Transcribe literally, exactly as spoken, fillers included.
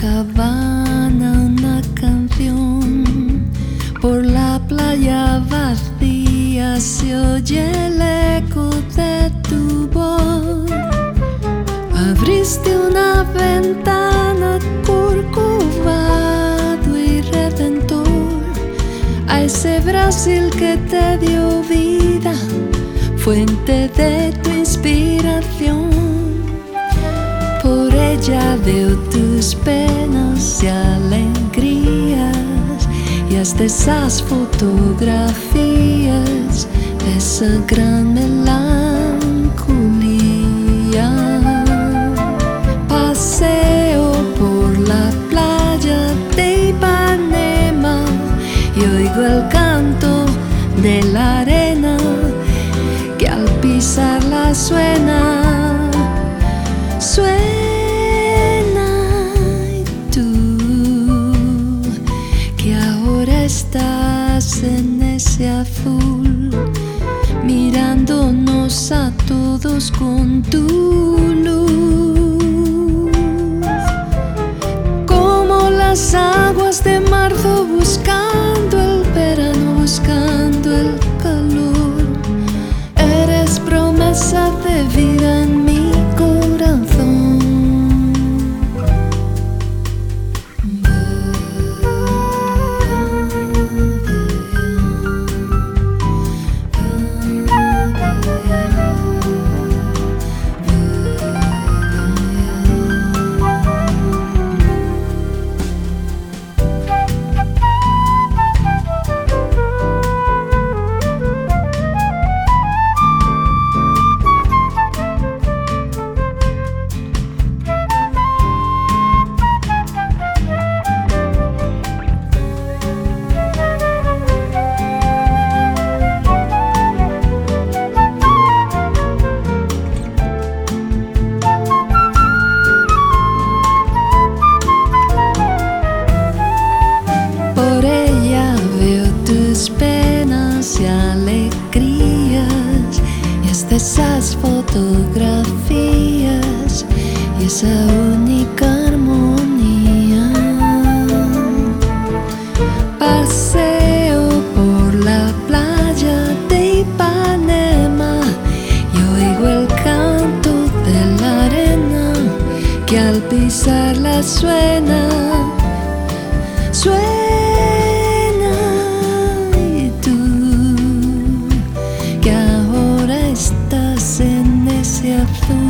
Habana una canción, por la playa vacía se oye el eco de tu voz. Abriste una ventana, corcovado y redentor, a ese Brasil que te dio vida, fuente de tu inspiración. Por ella veo tus penas y alegrías, y hasta esas fotografías, esa gran melancolía. Paseo por la playa de Ipanema y oigo el canto de la arena que al pisarla suena, suena. Y tú, que ahora estás en ese azul, mirándonos a todos con tu luz, como las aguas de marzo buscando el verano, buscando el calor. Eres promesa de vida en mi corazón. Penas y alegrías, y hasta esas fotografías y esa única armonía. Paseo por la playa de Ipanema y oigo el canto de la arena que al pisarla suena, suena. En ese azul,